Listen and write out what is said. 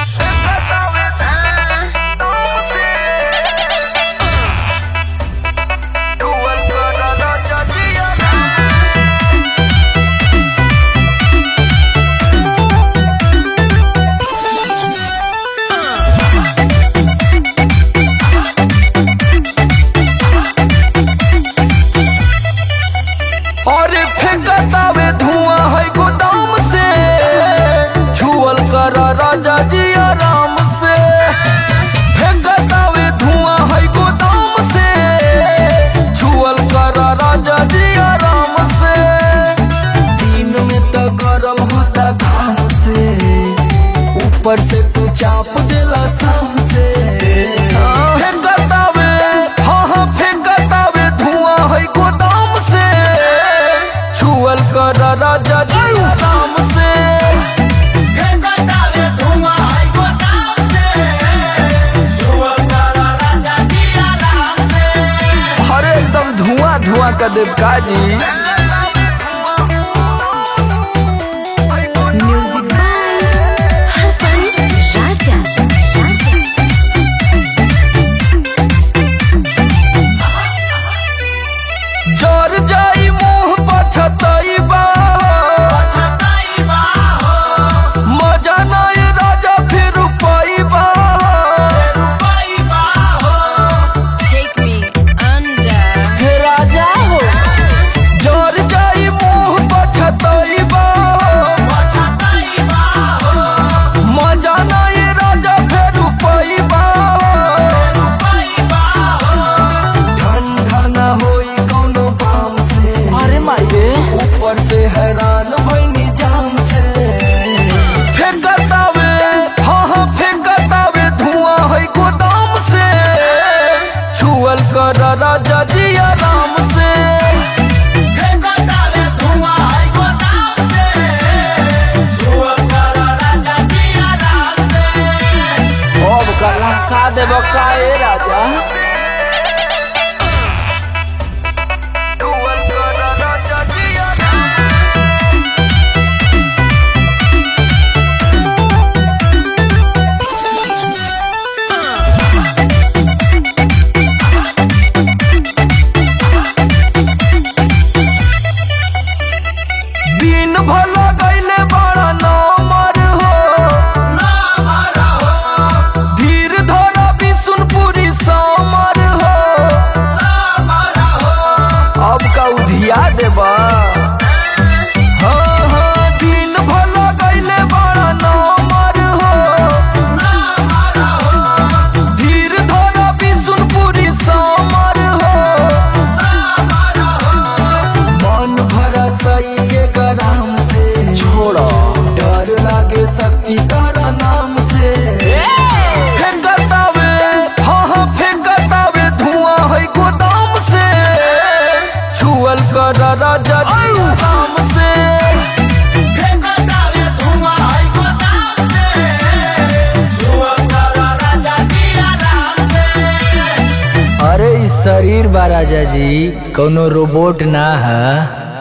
और फेंकतावे धुआं है गोदाम से, छुअल कर राजा जी आराम से। फेंकतावे धुआं है गोदाम से, छुअल कर राजा जी आराम से। दिन में तो गरम होता घाम से, ऊपर से तू चाप देला शाम से। फेंकतावे हाँ फेंकतावे धुआं है गोदाम से, छुअल कर राजा जी आराम से। फेंकतावे धुआं है गोदाम से, छुअल कर राजा जी आराम से। अरे एकदम धुआं धुआं कर देव काजी। Music by Hasan Raja. जर जाई मुँह पछतई बा, पछताइबा हो, मजा नहीं राजा फिर पाइबा। रुपइबा हो, Take me under. हे राजा हो जर जाई मुँह पछतई बा, पछताइबा हो, मजा नहीं राजा फिर पाइबा। रुपइबा हो। ठंडा न होई कौनो बाम से, अरे माये ऊपर से हैरान भइनी जाम से। फेंकतावे हाँ फेंकतावे धुआं है गोदाम से, छुअल कर राजा जी आराम से। फेंकतावे धुआं है गोदाम से, छुअल कर राजा जी आराम से। अब कला का देव का ए राजा। छुअल कर राजा जी आराम दिन भला गईले बड़ा नमर हो, नामर हो, धीर धरा बिशुनपुरी समर हो। समर हो, अब का उधिया देबा हाँ हाँ दिन भला गईले बड़ा नमर हो, नामर हो, धीर धरा बिशुनपुरी समर हो। समर हो। मन भरा सही राम से, छोड़ो डर लागे शक्ति तारा नाम से। फेंकतावे हाँ फेंकतावे धुआं है गोदाम से, छुअल कर राजा जी आराम से। फेंकतावे धुआं है गोदाम से, छुअल कर राजा जी आराम से। अरे इस शरीर बा राजा जी कौनो रोबोट ना है।